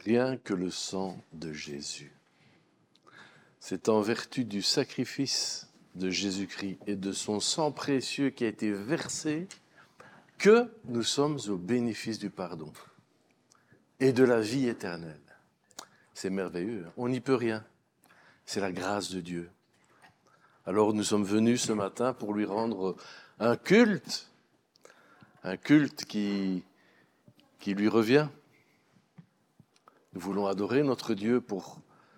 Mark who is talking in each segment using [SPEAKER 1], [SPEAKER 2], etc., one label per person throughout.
[SPEAKER 1] Rien que le sang de Jésus. C'est en vertu du sacrifice de Jésus-Christ et de son sang précieux qui a été versé que nous sommes au bénéfice du pardon et de la vie éternelle. C'est merveilleux, on n'y peut rien. C'est la grâce de Dieu. Alors nous sommes venus ce matin pour lui rendre un culte qui lui revient. Nous voulons adorer notre Dieu pour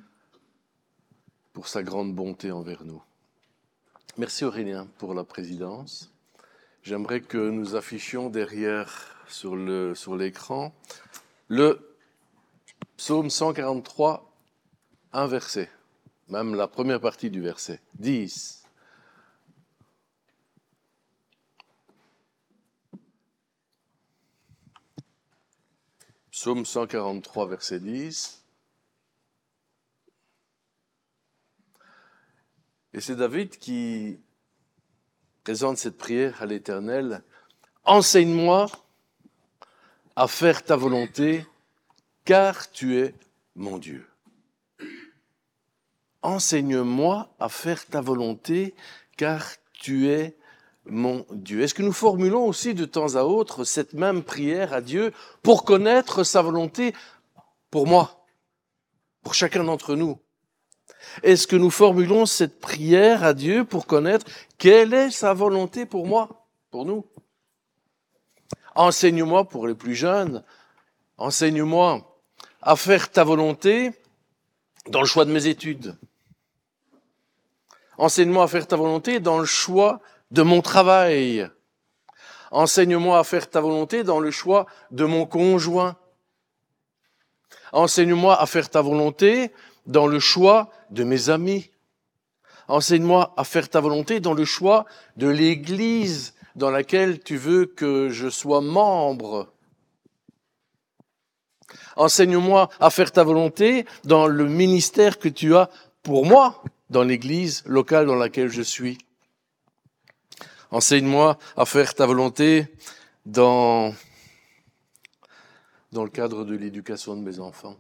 [SPEAKER 1] sa grande bonté envers nous. Merci Aurélien pour la présidence. J'aimerais que nous affichions derrière sur l'écran le psaume 143, un verset, même la première partie du verset, 10. Psaume 143, verset 10. Et c'est David qui présente cette prière à l'Éternel. « Enseigne-moi à faire ta volonté, car tu es mon Dieu. » Enseigne-moi à faire ta volonté, car tu es mon Dieu. Est-ce que nous formulons aussi de temps à autre cette même prière à Dieu pour connaître sa volonté pour moi, pour chacun d'entre nous? Est-ce que nous formulons cette prière à Dieu pour connaître quelle est sa volonté pour moi, pour nous? Enseigne-moi pour les plus jeunes, enseigne-moi à faire ta volonté dans le choix de mes études. Enseigne-moi à faire ta volonté dans le choix de mon travail. Enseigne-moi à faire ta volonté dans le choix de mon conjoint. Enseigne-moi à faire ta volonté dans le choix de mes amis. Enseigne-moi à faire ta volonté dans le choix de l'Église dans laquelle tu veux que je sois membre. Enseigne-moi à faire ta volonté dans le ministère que tu as pour moi dans l'Église locale dans laquelle je suis. Enseigne-moi à faire ta volonté dans le cadre de l'éducation de mes enfants.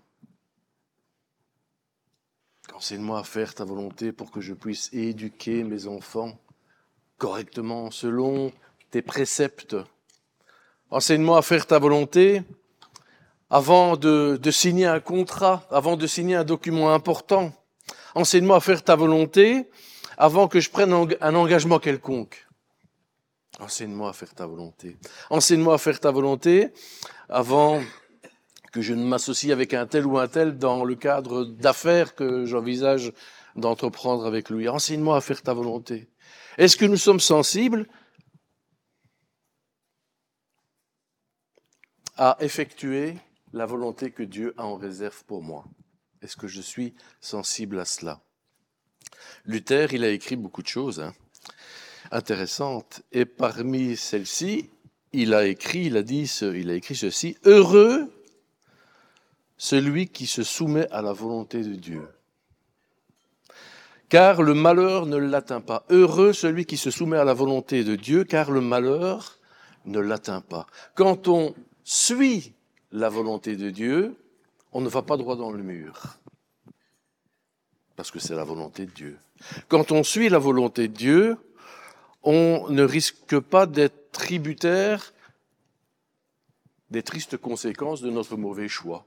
[SPEAKER 1] Enseigne-moi à faire ta volonté pour que je puisse éduquer mes enfants correctement, selon tes préceptes. Enseigne-moi à faire ta volonté avant de signer un contrat, avant de signer un document important. Enseigne-moi à faire ta volonté avant que je prenne un engagement quelconque. Enseigne-moi à faire ta volonté. Enseigne-moi à faire ta volonté avant que je ne m'associe avec un tel ou un tel dans le cadre d'affaires que j'envisage d'entreprendre avec lui. Enseigne-moi à faire ta volonté. Est-ce que nous sommes sensibles à effectuer la volonté que Dieu a en réserve pour moi? Est-ce que je suis sensible à cela? Luther, il a écrit beaucoup de choses intéressantes. Et parmi celles-ci, il a écrit ceci: « Heureux celui qui se soumet à la volonté de Dieu, car le malheur ne l'atteint pas. » Heureux celui qui se soumet à la volonté de Dieu, car le malheur ne l'atteint pas. Quand on suit la volonté de Dieu, on ne va pas droit dans le mur, parce que c'est la volonté de Dieu. Quand on suit la volonté de Dieu, on ne risque pas d'être tributaire des tristes conséquences de notre mauvais choix.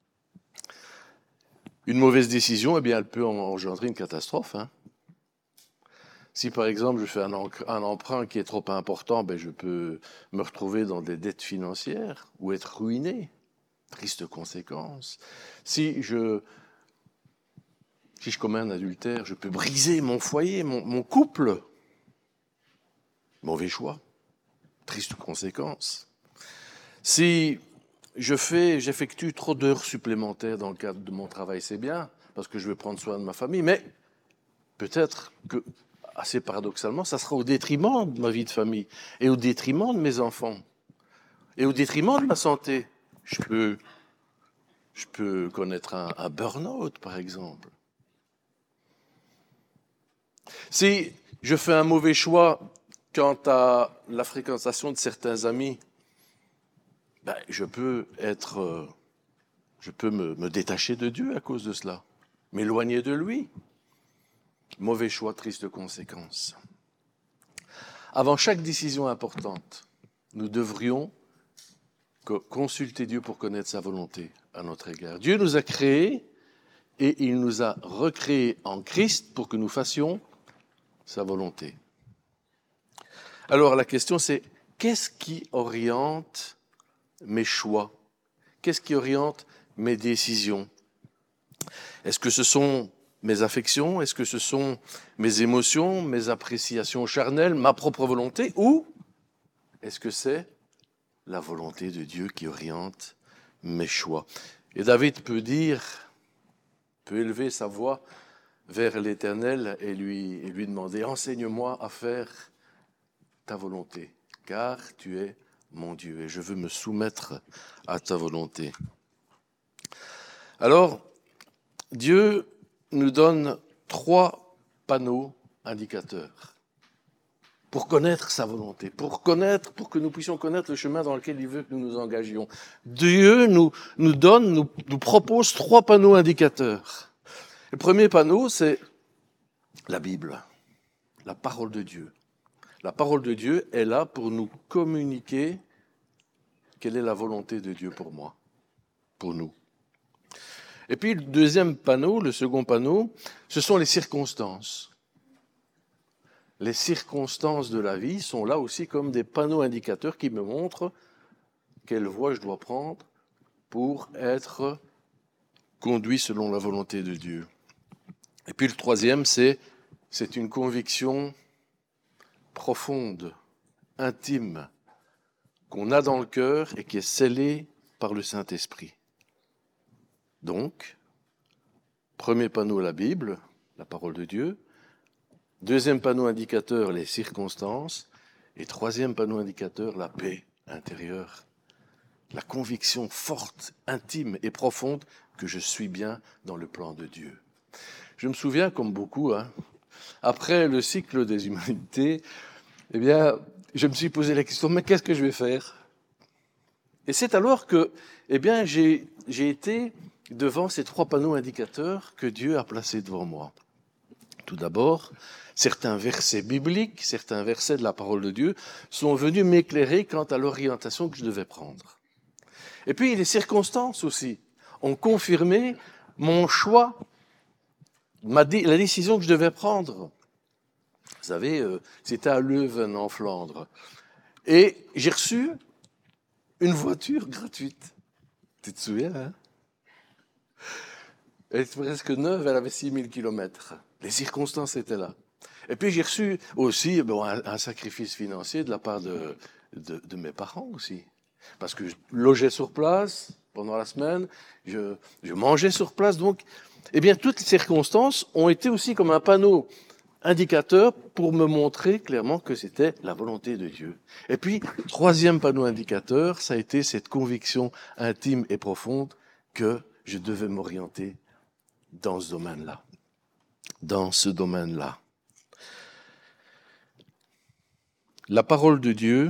[SPEAKER 1] Une mauvaise décision, elle peut engendrer une catastrophe. Si par exemple je fais un emprunt qui est trop important, je peux me retrouver dans des dettes financières ou être ruiné. Triste conséquence. Si je commets un adultère, je peux briser mon foyer, mon couple. Mauvais choix. Triste conséquence. Si j'effectue trop d'heures supplémentaires dans le cadre de mon travail, c'est bien, parce que je vais prendre soin de ma famille, mais peut-être que, assez paradoxalement, ça sera au détriment de ma vie de famille, et au détriment de mes enfants, et au détriment de ma santé. Je peux connaître un burn-out, par exemple. Si je fais un mauvais choix quant à la fréquentation de certains amis, je peux être Je peux me détacher de Dieu à cause de cela, m'éloigner de lui. Mauvais choix, triste conséquence. Avant chaque décision importante, nous devrions consulter Dieu pour connaître sa volonté à notre égard. Dieu nous a créés et il nous a recréés en Christ pour que nous fassions sa volonté. Alors la question c'est, qu'est-ce qui oriente mes choix? Qu'est-ce qui oriente mes décisions? Est-ce que ce sont mes affections? Est-ce que ce sont mes émotions, mes appréciations charnelles, ma propre volonté? Ou est-ce que c'est la volonté de Dieu qui oriente mes choix? Et David peut élever sa voix vers l'Éternel et lui demander « Enseigne-moi à faire ta volonté, car tu es mon Dieu et je veux me soumettre à ta volonté. » Alors, Dieu nous donne 3 panneaux indicateurs pour connaître sa volonté, pour que nous puissions connaître le chemin dans lequel il veut que nous nous engagions. Dieu nous propose 3 panneaux indicateurs. Le premier panneau, c'est la Bible, la parole de Dieu. La parole de Dieu est là pour nous communiquer quelle est la volonté de Dieu pour moi, pour nous. Et puis le deuxième panneau, le second panneau, ce sont les circonstances. Les circonstances de la vie sont là aussi comme des panneaux indicateurs qui me montrent quelle voie je dois prendre pour être conduit selon la volonté de Dieu. Et puis le troisième, c'est une conviction profonde, intime, qu'on a dans le cœur et qui est scellée par le Saint-Esprit. Donc, premier panneau, la Bible, la parole de Dieu. Deuxième panneau indicateur, les circonstances. Et troisième panneau indicateur, la paix intérieure. La conviction forte, intime et profonde que je suis bien dans le plan de Dieu. Je me souviens, comme beaucoup, après le cycle des humanités, eh bien, je me suis posé la question, mais qu'est-ce que je vais faire? Et c'est alors que, eh bien, j'ai été devant ces 3 panneaux indicateurs que Dieu a placés devant moi. Tout d'abord, certains versets bibliques, certains versets de la parole de Dieu sont venus m'éclairer quant à l'orientation que je devais prendre. Et puis, les circonstances aussi ont confirmé mon choix, la décision que je devais prendre. Vous savez, c'était à Leuven, en Flandre. Et j'ai reçu une voiture gratuite. Tu te souviens, hein? Elle était presque neuve, elle avait 6000 kilomètres. Les circonstances étaient là. Et puis j'ai reçu aussi un sacrifice financier de la part de mes parents aussi. Parce que je logeais sur place pendant la semaine, je mangeais sur place. Donc, eh bien, toutes les circonstances ont été aussi comme un panneau indicateur pour me montrer clairement que c'était la volonté de Dieu. Et puis, troisième panneau indicateur, ça a été cette conviction intime et profonde que je devais m'orienter dans ce domaine-là. Dans ce domaine-là. La parole de Dieu,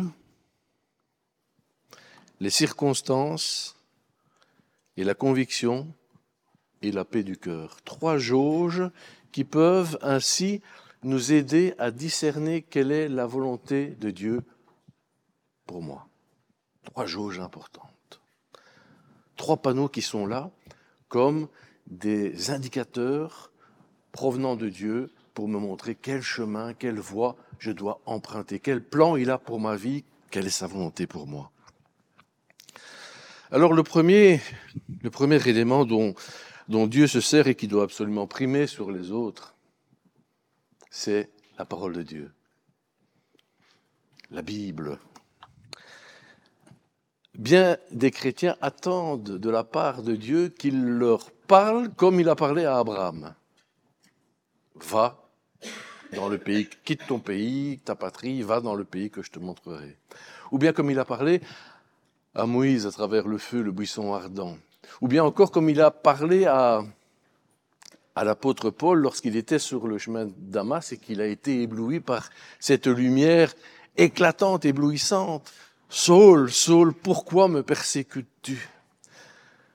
[SPEAKER 1] les circonstances et la conviction et la paix du cœur. 3 jauges qui peuvent ainsi nous aider à discerner quelle est la volonté de Dieu pour moi. 3 jauges importantes. 3 panneaux qui sont là comme des indicateurs provenant de Dieu pour me montrer quel chemin, quelle voie je dois emprunter, quel plan il a pour ma vie, quelle est sa volonté pour moi. Alors le premier élément dont Dieu se sert et qui doit absolument primer sur les autres, c'est la parole de Dieu, la Bible. Bien des chrétiens attendent de la part de Dieu qu'il leur parle comme il a parlé à Abraham. Va dans le pays, quitte ton pays, ta patrie, va dans le pays que je te montrerai. Ou bien comme il a parlé à Moïse à travers le feu, le buisson ardent. Ou bien encore comme il a parlé à l'apôtre Paul lorsqu'il était sur le chemin de Damas et qu'il a été ébloui par cette lumière éclatante, éblouissante. « Saul, Saul, pourquoi me persécutes-tu »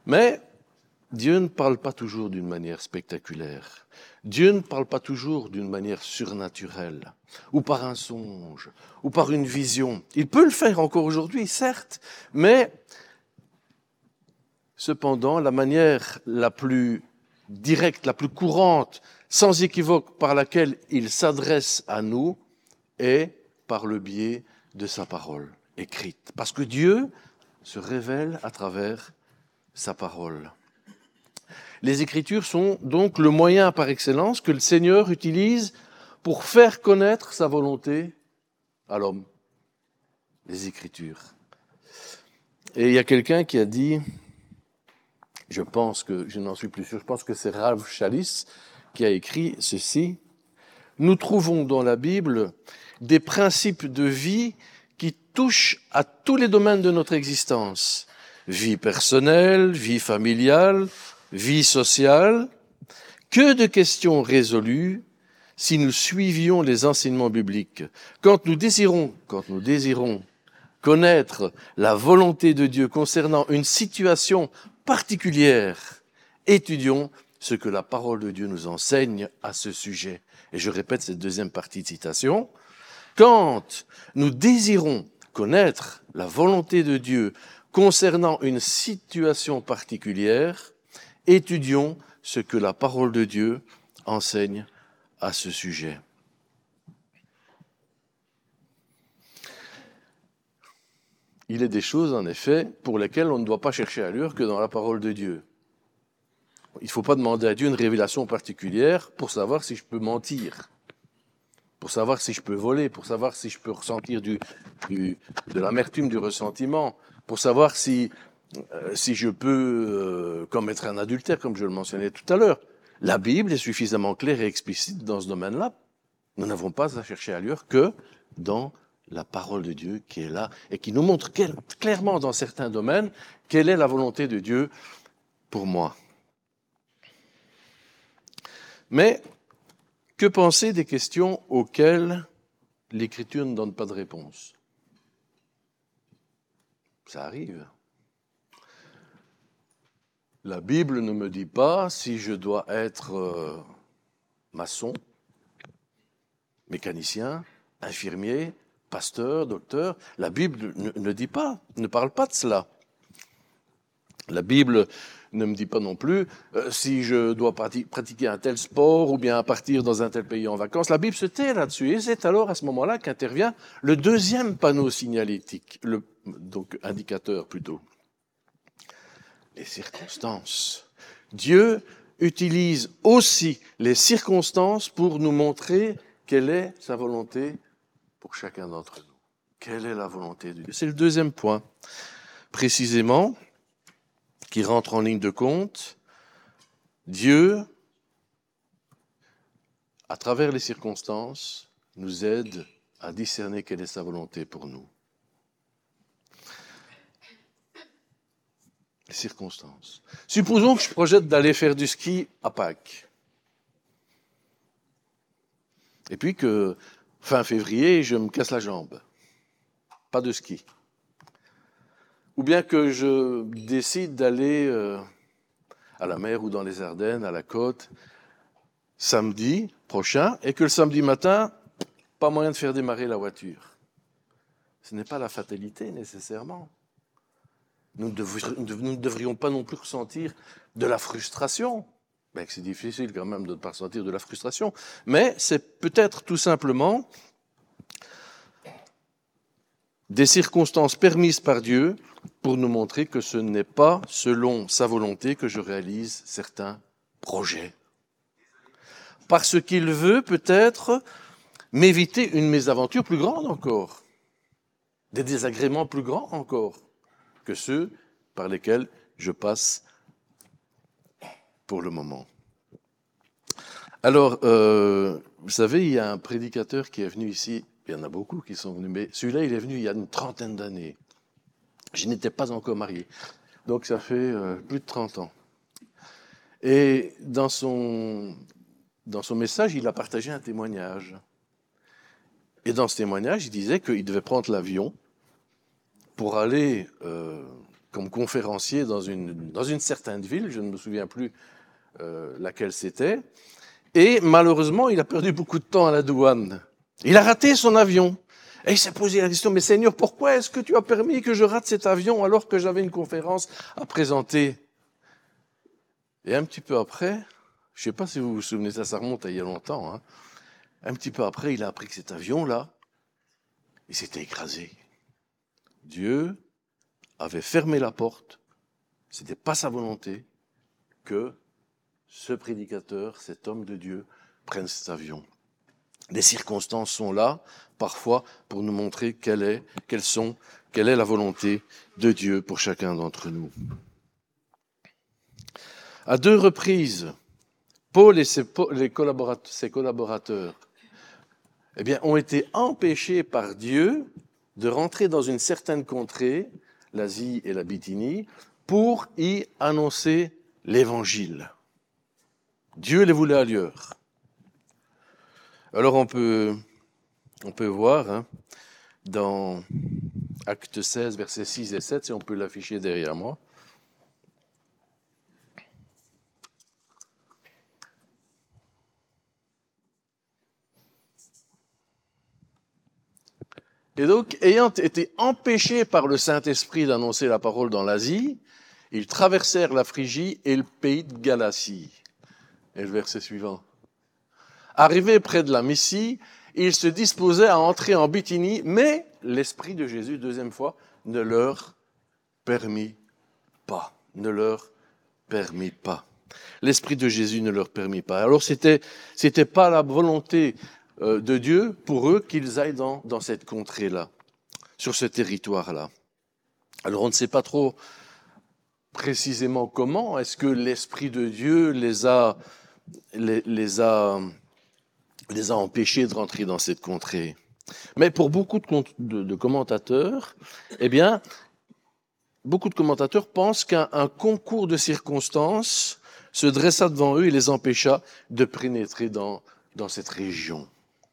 [SPEAKER 1] Mais Dieu ne parle pas toujours d'une manière spectaculaire. Dieu ne parle pas toujours d'une manière surnaturelle, ou par un songe, ou par une vision. Il peut le faire encore aujourd'hui, certes, mais cependant, la manière la plus directe, la plus courante, sans équivoque, par laquelle il s'adresse à nous, est par le biais de sa parole écrite. Parce que Dieu se révèle à travers sa parole. Les Écritures sont donc le moyen par excellence que le Seigneur utilise pour faire connaître sa volonté à l'homme. Les Écritures. Et il y a quelqu'un qui a dit, je n'en suis plus sûr, je pense que c'est Rav Chalice qui a écrit ceci: nous trouvons dans la Bible des principes de vie qui touchent à tous les domaines de notre existence. Vie personnelle, vie familiale, vie sociale. Que de questions résolues si nous suivions les enseignements bibliques. Quand nous désirons connaître la volonté de Dieu concernant une situation particulière, étudions ce que la parole de Dieu nous enseigne à ce sujet. Et je répète cette deuxième partie de citation. Quand nous désirons connaître la volonté de Dieu concernant une situation particulière, étudions ce que la parole de Dieu enseigne à ce sujet. Il est des choses, en effet, pour lesquelles on ne doit pas chercher ailleurs que dans la parole de Dieu. Il ne faut pas demander à Dieu une révélation particulière pour savoir si je peux mentir, pour savoir si je peux voler, pour savoir si je peux ressentir de l'amertume, du ressentiment, pour savoir si je peux commettre un adultère, comme je le mentionnais tout à l'heure. La Bible est suffisamment claire et explicite dans ce domaine-là. Nous n'avons pas à chercher ailleurs que dans la parole de Dieu qui est là et qui nous montre clairement dans certains domaines quelle est la volonté de Dieu pour moi. Mais que penser des questions auxquelles l'Écriture ne donne pas de réponse? Ça arrive. La Bible ne me dit pas si je dois être maçon, mécanicien, infirmier, pasteur, docteur. La Bible ne parle pas de cela. La Bible ne me dit pas non plus si je dois pratiquer un tel sport ou bien partir dans un tel pays en vacances. La Bible se tait là-dessus. Et c'est alors à ce moment-là qu'intervient le deuxième panneau signalétique, donc indicateur plutôt. Les circonstances. Dieu utilise aussi les circonstances pour nous montrer quelle est sa volonté pour chacun d'entre nous. Quelle est la volonté de Dieu? C'est le deuxième point, précisément, qui rentre en ligne de compte. Dieu, à travers les circonstances, nous aide à discerner quelle est sa volonté pour nous. Les circonstances. Supposons que je projette d'aller faire du ski à Pâques. Et puis que, fin février, je me casse la jambe. Pas de ski. Ou bien que je décide d'aller à la mer ou dans les Ardennes, à la côte, samedi prochain, et que le samedi matin, pas moyen de faire démarrer la voiture. Ce n'est pas la fatalité, nécessairement. Nous ne devrions pas non plus ressentir de la frustration. Ben, c'est difficile quand même de ne pas ressentir de la frustration. Mais c'est peut-être tout simplement des circonstances permises par Dieu pour nous montrer que ce n'est pas selon sa volonté que je réalise certains projets. Parce qu'il veut peut-être m'éviter une mésaventure plus grande encore, des désagréments plus grands encore que ceux par lesquels je passe pour le moment. Alors, vous savez, il y a un prédicateur qui est venu ici, il y en a beaucoup qui sont venus, mais celui-là, il est venu il y a une trentaine d'années. Je n'étais pas encore marié, donc ça fait plus de 30 ans. Et dans son message, il a partagé un témoignage. Et dans ce témoignage, il disait qu'il devait prendre l'avion pour aller comme conférencier dans une certaine ville, je ne me souviens plus laquelle c'était, et malheureusement, il a perdu beaucoup de temps à la douane. Il a raté son avion. Et il s'est posé la question, mais Seigneur, pourquoi est-ce que tu as permis que je rate cet avion alors que j'avais une conférence à présenter? Et un petit peu après, je ne sais pas si vous vous souvenez, ça remonte à il y a longtemps, hein, un petit peu après, il a appris que cet avion-là, il s'était écrasé. Dieu avait fermé la porte, ce n'était pas sa volonté que ce prédicateur, cet homme de Dieu, prenne cet avion. Les circonstances sont là, parfois, pour nous montrer quelle est la volonté de Dieu pour chacun d'entre nous. À 2 reprises, Paul et ses collaborateurs ont été empêchés par Dieu de rentrer dans une certaine contrée, l'Asie et la Bithynie, pour y annoncer l'Évangile. Dieu les voulait ailleurs. Alors on peut voir dans Actes 16, versets 6 et 7, si on peut l'afficher derrière moi. Et donc, ayant été empêchés par le Saint-Esprit d'annoncer la parole dans l'Asie, ils traversèrent la Phrygie et le pays de Galatie. Et le verset suivant. Arrivés près de la Mysie, ils se disposaient à entrer en Bithynie, mais l'Esprit de Jésus, deuxième fois, ne leur permit pas. L'Esprit de Jésus ne leur permit pas. Alors, c'était pas la volonté de Dieu pour eux qu'ils aillent dans cette contrée-là, sur ce territoire-là. Alors, on ne sait pas trop précisément comment est-ce que l'Esprit de Dieu les a empêchés de rentrer dans cette contrée. Mais pour beaucoup de commentateurs, beaucoup de commentateurs pensent qu'un concours de circonstances se dressa devant eux et les empêcha de pénétrer dans cette région.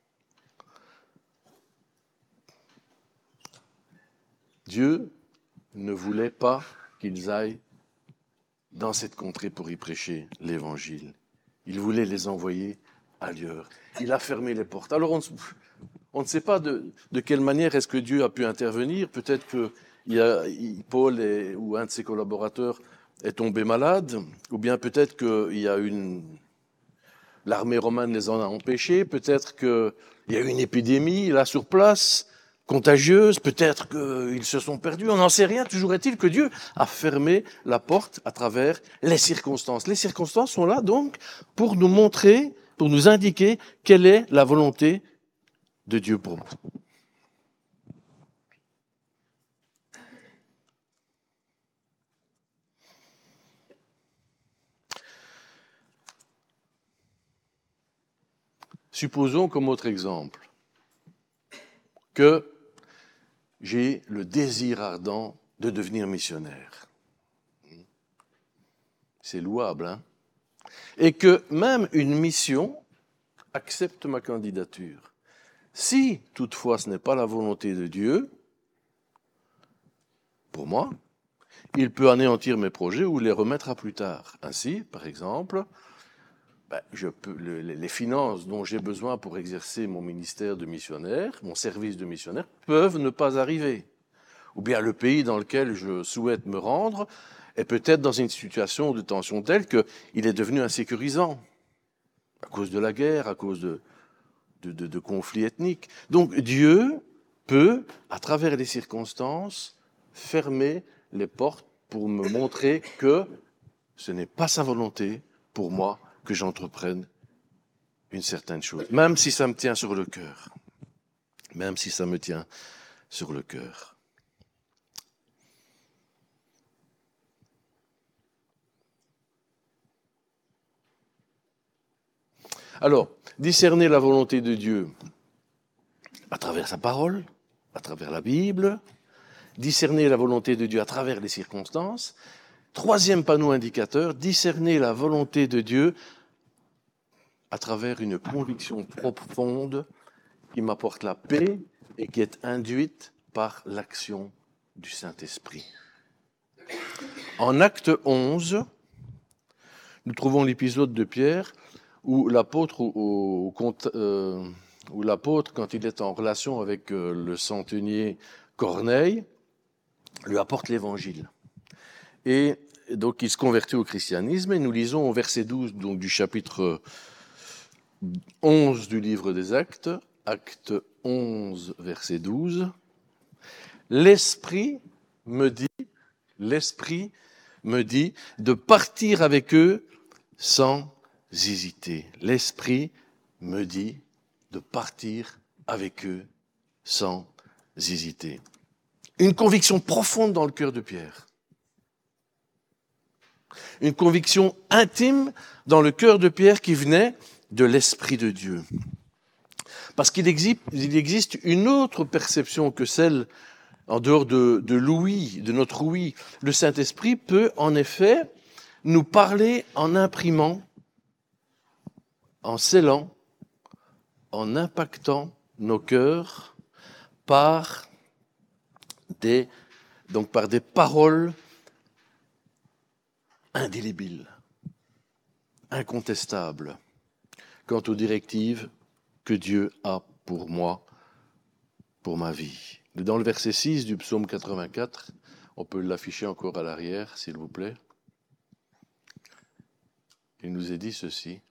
[SPEAKER 1] Dieu ne voulait pas qu'ils aillent dans cette contrée pour y prêcher l'Évangile. Il voulait les envoyer ailleurs. Il a fermé les portes. Alors on ne sait pas de quelle manière est-ce que Dieu a pu intervenir. Peut-être que Paul ou un de ses collaborateurs est tombé malade, ou bien peut-être que l'armée romaine les en a empêchés, peut-être qu'il y a eu une épidémie là sur place, contagieuse, peut-être qu'ils se sont perdus, on n'en sait rien. Toujours est-il que Dieu a fermé la porte à travers les circonstances. Les circonstances sont là donc pour nous montrer, pour nous indiquer quelle est la volonté de Dieu pour nous. Supposons comme autre exemple que j'ai le désir ardent de devenir missionnaire. C'est louable, hein? Et que même une mission accepte ma candidature. Si, toutefois, ce n'est pas la volonté de Dieu, pour moi, il peut anéantir mes projets ou les remettre à plus tard. Ainsi, par exemple, les finances dont j'ai besoin pour exercer mon ministère de missionnaire, mon service de missionnaire, peuvent ne pas arriver. Ou bien le pays dans lequel je souhaite me rendre est peut-être dans une situation de tension telle qu'il est devenu insécurisant, à cause de la guerre, à cause de conflits ethniques. Donc Dieu peut, à travers les circonstances, fermer les portes pour me montrer que ce n'est pas sa volonté pour moi que j'entreprenne une certaine chose, même si ça me tient sur le cœur. Même si ça me tient sur le cœur. Alors, discerner la volonté de Dieu à travers sa parole, à travers la Bible, discerner la volonté de Dieu à travers les circonstances. Troisième panneau indicateur, discerner la volonté de Dieu à travers une conviction profonde qui m'apporte la paix et qui est induite par l'action du Saint-Esprit. En Acte 11, nous trouvons l'épisode de Pierre où l'apôtre, quand il est en relation avec le centenier Corneille, lui apporte l'évangile. Et donc il se convertit au christianisme, et nous lisons au verset 12 donc, du chapitre 11 du livre des Actes, Acte 11, verset 12. L'Esprit me dit de partir avec eux sans hésiter. L'Esprit me dit de partir avec eux sans hésiter. Une conviction profonde dans le cœur de Pierre. Une conviction intime dans le cœur de Pierre qui venait de l'Esprit de Dieu. Parce qu'il existe une autre perception que celle en dehors de l'ouïe, de notre ouïe. Le Saint-Esprit peut en effet nous parler en imprimant, en scellant, en impactant nos cœurs par des paroles indélébiles, incontestables, quant aux directives que Dieu a pour moi, pour ma vie. Dans le verset 6 du psaume 84, on peut l'afficher encore à l'arrière, s'il vous plaît. Il nous est dit ceci.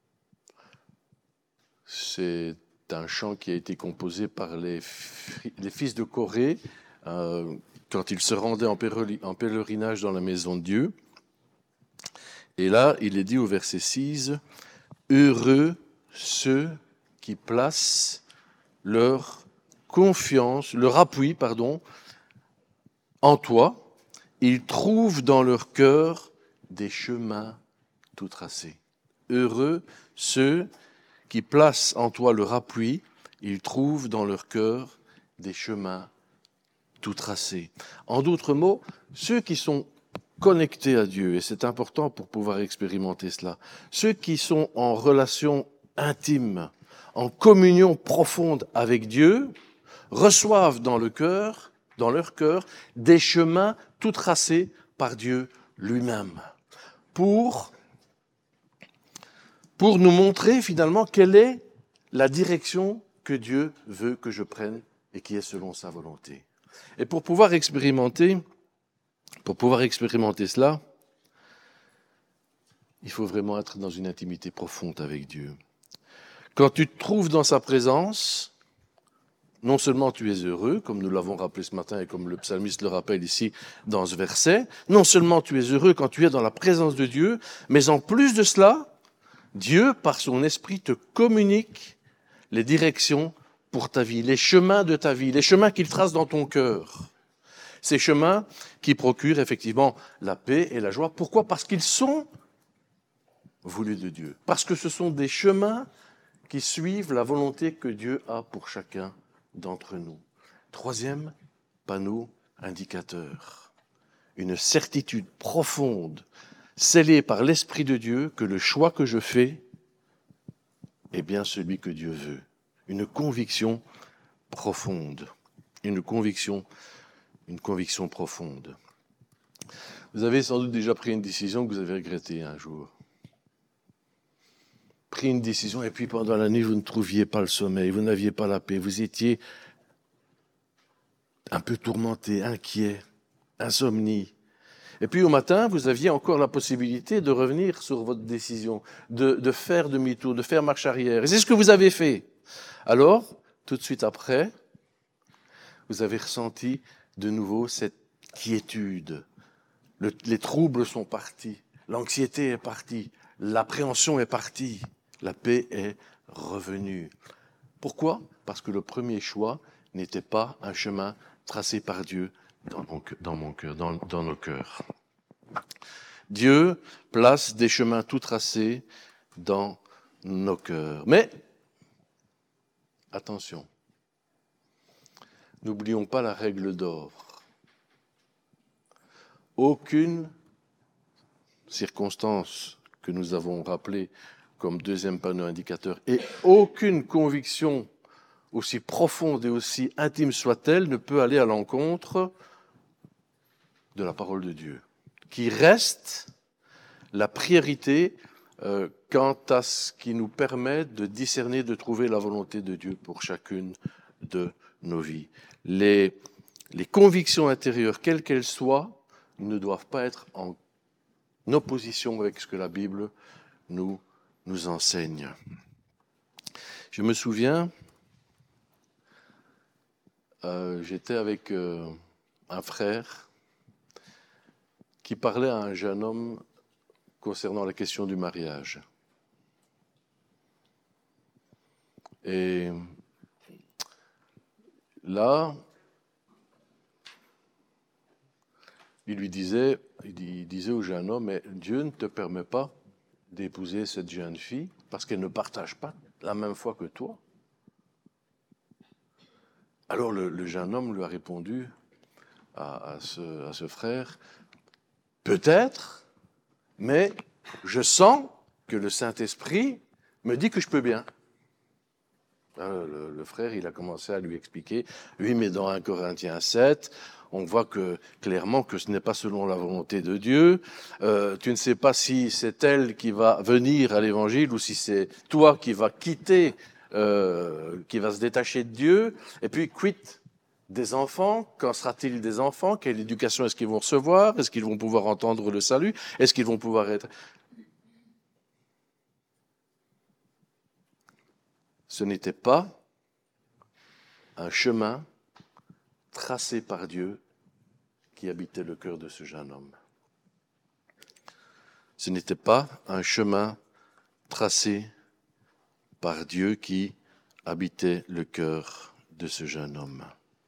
[SPEAKER 1] C'est un chant qui a été composé par les fils de Corée quand ils se rendaient en pèlerinage dans la maison de Dieu. Et là, il est dit au verset 6, « Heureux ceux qui placent leur confiance, leur appui, en toi, ils trouvent dans leur cœur des chemins tout tracés. Heureux ceux qui placent en toi leur appui, ils trouvent dans leur cœur des chemins tout tracés. » En d'autres mots, ceux qui sont connectés à Dieu, et c'est important pour pouvoir expérimenter cela, ceux qui sont en relation intime, en communion profonde avec Dieu, reçoivent dans leur cœur, des chemins tout tracés par Dieu lui-même, pour nous montrer finalement quelle est la direction que Dieu veut que je prenne et qui est selon sa volonté. Et pour pouvoir expérimenter cela, il faut vraiment être dans une intimité profonde avec Dieu. Quand tu te trouves dans sa présence, non seulement tu es heureux, comme nous l'avons rappelé ce matin et comme le psalmiste le rappelle ici dans ce verset, non seulement tu es heureux quand tu es dans la présence de Dieu, mais en plus de cela, Dieu, par son esprit, te communique les directions pour ta vie, les chemins de ta vie, les chemins qu'il trace dans ton cœur. Ces chemins qui procurent effectivement la paix et la joie. Pourquoi ? Parce qu'ils sont voulus de Dieu. Parce que ce sont des chemins qui suivent la volonté que Dieu a pour chacun d'entre nous. Troisième panneau indicateur. Une certitude profonde, scellée par l'Esprit de Dieu, que le choix que je fais est bien celui que Dieu veut. Une conviction profonde. Une conviction profonde. Vous avez sans doute déjà pris une décision que vous avez regrettée un jour. Pris une décision et puis pendant la nuit, vous ne trouviez pas le sommeil, vous n'aviez pas la paix, vous étiez un peu tourmenté, inquiet, insomnie. Et puis au matin, vous aviez encore la possibilité de revenir sur votre décision, de faire demi-tour, de faire marche arrière. Et c'est ce que vous avez fait. Alors, tout de suite après, vous avez ressenti de nouveau cette quiétude. Les troubles sont partis, l'anxiété est partie, l'appréhension est partie, la paix est revenue. Pourquoi ? Parce que le premier choix n'était pas un chemin tracé par Dieu dans nos cœurs. Dieu place des chemins tout tracés dans nos cœurs. Mais, attention, n'oublions pas la règle d'or. Aucune circonstance que nous avons rappelée comme deuxième panneau indicateur et aucune conviction aussi profonde et aussi intime soit-elle ne peut aller à l'encontre de la parole de Dieu, qui reste la priorité quant à ce qui nous permet de discerner, de trouver la volonté de Dieu pour chacune de nos vies. Les convictions intérieures, quelles qu'elles soient, ne doivent pas être en opposition avec ce que la Bible nous enseigne. Je me souviens, j'étais avec un frère qui parlait à un jeune homme concernant la question du mariage. Et là, il disait au jeune homme, mais Dieu ne te permet pas d'épouser cette jeune fille parce qu'elle ne partage pas la même foi que toi. Alors le jeune homme lui a répondu à ce frère, peut-être, mais je sens que le Saint-Esprit me dit que je peux bien. Le frère, il a commencé à lui expliquer, oui, mais dans 1 Corinthiens 7, on voit clairement que ce n'est pas selon la volonté de Dieu. Tu ne sais pas si c'est elle qui va venir à l'évangile ou si c'est toi qui vas quitter, qui va se détacher de Dieu. Et puis, quid des enfants? Qu'en sera-t-il des enfants? Quelle éducation est-ce qu'ils vont recevoir? Est-ce qu'ils vont pouvoir entendre le salut? Est-ce qu'ils vont pouvoir être... Ce n'était pas un chemin tracé par Dieu qui habitait le cœur de ce jeune homme. Ce n'était pas un chemin tracé par Dieu qui habitait le cœur de ce jeune homme.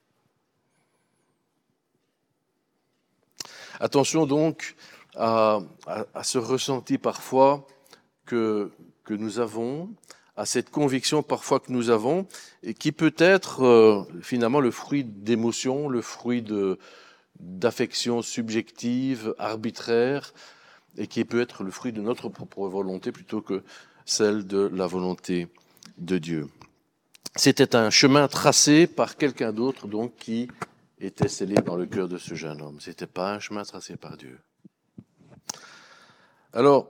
[SPEAKER 1] Attention donc à ce ressenti parfois que nous avons, à cette conviction parfois que nous avons, et qui peut être finalement le fruit d'émotions, le fruit d'affections subjectives, arbitraires, et qui peut être le fruit de notre propre volonté plutôt que celle de la volonté de Dieu. C'était un chemin tracé par quelqu'un d'autre, donc, qui était scellé dans le cœur de ce jeune homme. C'était pas un chemin tracé par Dieu. Alors,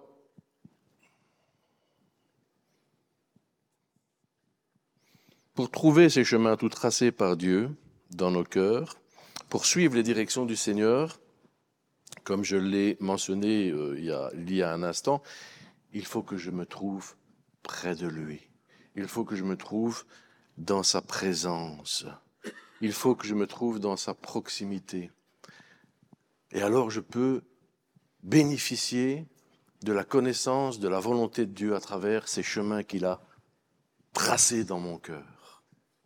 [SPEAKER 1] pour trouver ces chemins tout tracés par Dieu dans nos cœurs, pour suivre les directions du Seigneur, comme je l'ai mentionné il y a un instant, il faut que je me trouve près de lui. Il faut que je me trouve dans sa présence. Il faut que je me trouve dans sa proximité. Et alors je peux bénéficier de la connaissance de la volonté de Dieu à travers ces chemins qu'il a tracés dans mon cœur.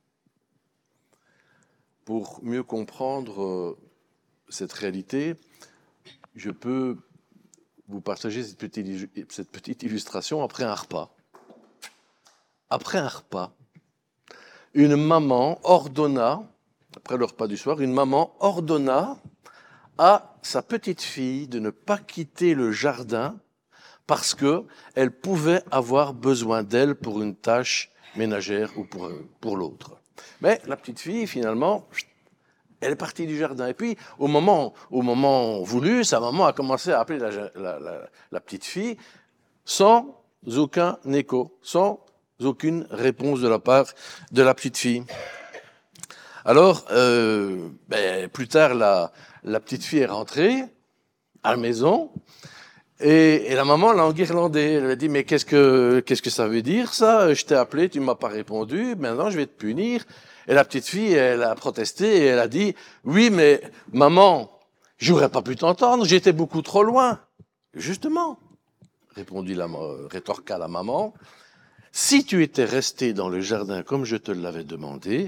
[SPEAKER 1] Pour mieux comprendre cette réalité, je peux vous partager cette petite illustration après un repas. Après un repas, une maman ordonna, après le repas du soir, une maman ordonna à sa petite fille de ne pas quitter le jardin parce qu'elle pouvait avoir besoin d'elle pour une tâche ménagère ou pour l'autre. Mais la petite fille, finalement, elle est partie du jardin. Et puis, au moment voulu, sa maman a commencé à appeler la petite fille sans aucun écho, sans aucune réponse de la part de la petite fille. Alors, plus tard, la petite fille est rentrée à la maison et la maman l'a enguirlandée. Elle lui a dit, mais qu'est-ce que ça veut dire ça? Je t'ai appelé, tu m'as pas répondu, maintenant je vais te punir. Et la petite fille, elle a protesté et elle a dit, oui, mais maman, j'aurais pas pu t'entendre, j'étais beaucoup trop loin. Justement, rétorqua la maman, si tu étais resté dans le jardin comme je te l'avais demandé,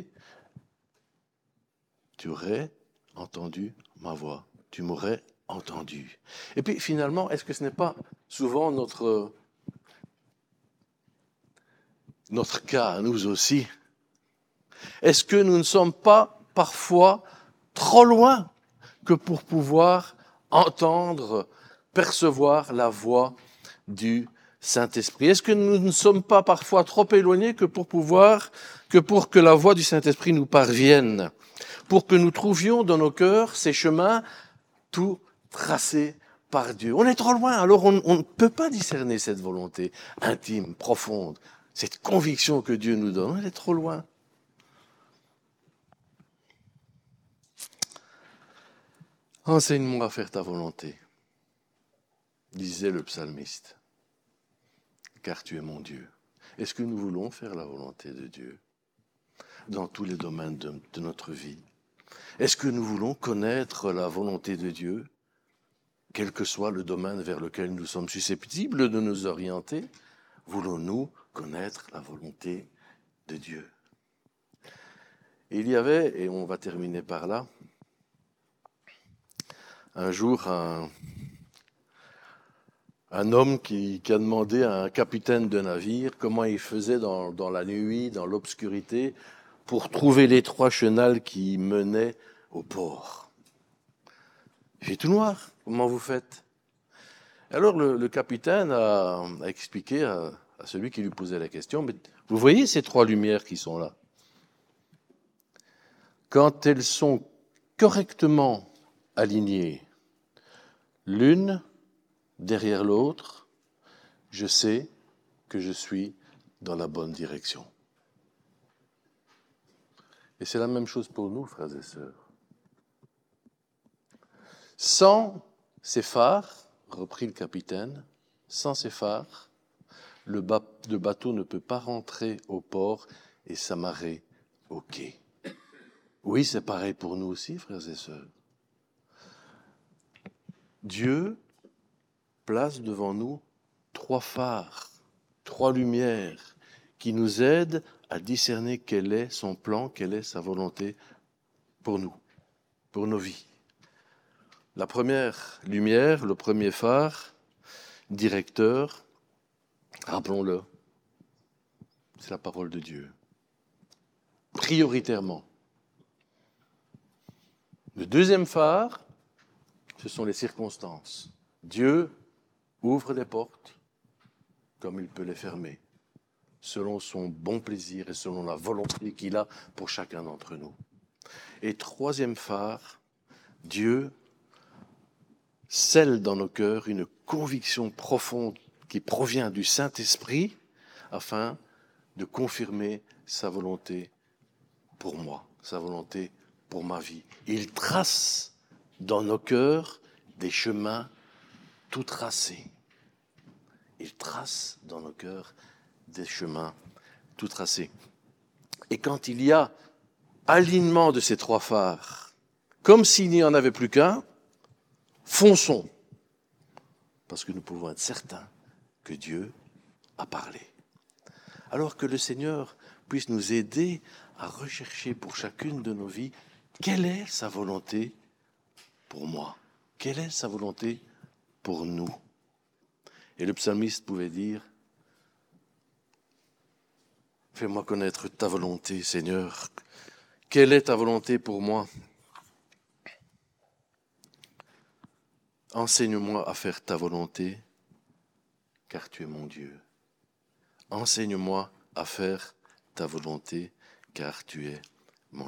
[SPEAKER 1] tu aurais entendu ma voix, tu m'aurais entendu. Et puis finalement, est-ce que ce n'est pas souvent notre cas à nous aussi? Est-ce que nous ne sommes pas parfois trop loin que pour pouvoir entendre, percevoir la voix du Saint-Esprit? Est-ce que nous ne sommes pas parfois trop éloignés que pour que la voix du Saint-Esprit nous parvienne, pour que nous trouvions dans nos cœurs ces chemins tout tracé par Dieu. On est trop loin, alors on ne peut pas discerner cette volonté intime, profonde, cette conviction que Dieu nous donne. On est trop loin. Enseigne-moi à faire ta volonté, disait le psalmiste, car tu es mon Dieu. Est-ce que nous voulons faire la volonté de Dieu dans tous les domaines de notre vie? Est-ce que nous voulons connaître la volonté de Dieu, quel que soit le domaine vers lequel nous sommes susceptibles de nous orienter? Voulons-nous connaître la volonté de Dieu? Il y avait, et on va terminer par là, un jour un homme qui a demandé à un capitaine de navire comment il faisait dans la nuit, dans l'obscurité, pour trouver l'étroit chenal qui menait au port. « Il fait tout noir, comment vous faites ?» Alors le capitaine a expliqué à celui qui lui posait la question, « Mais vous voyez ces trois lumières qui sont là? Quand elles sont correctement alignées, l'une derrière l'autre, je sais que je suis dans la bonne direction. » Et c'est la même chose pour nous, frères et sœurs. Sans ces phares, reprit le capitaine, sans ces phares, le bateau ne peut pas rentrer au port et s'amarrer au quai. Oui, c'est pareil pour nous aussi, frères et sœurs. Dieu place devant nous trois phares, trois lumières qui nous aident à discerner quel est son plan, quelle est sa volonté pour nous, pour nos vies. La première lumière, le premier phare, directeur, rappelons-le, c'est la parole de Dieu, prioritairement. Le deuxième phare, ce sont les circonstances. Dieu ouvre les portes comme il peut les fermer, selon son bon plaisir et selon la volonté qu'il a pour chacun d'entre nous. Et troisième phare, Dieu scelle dans nos cœurs une conviction profonde qui provient du Saint-Esprit afin de confirmer sa volonté pour moi, sa volonté pour ma vie. Il trace dans nos cœurs des chemins tout tracés. Il trace dans nos cœurs des chemins tout tracés. Et quand il y a alignement de ces trois phares, comme s'il n'y en avait plus qu'un, fonçons, parce que nous pouvons être certains que Dieu a parlé. Alors que le Seigneur puisse nous aider à rechercher pour chacune de nos vies quelle est sa volonté pour moi, quelle est sa volonté pour nous. Et le psalmiste pouvait dire, « Fais-moi connaître ta volonté, Seigneur. Quelle est ta volonté pour moi? Enseigne-moi à faire ta volonté, car tu es mon Dieu. Enseigne-moi à faire ta volonté, car tu es mon Dieu. »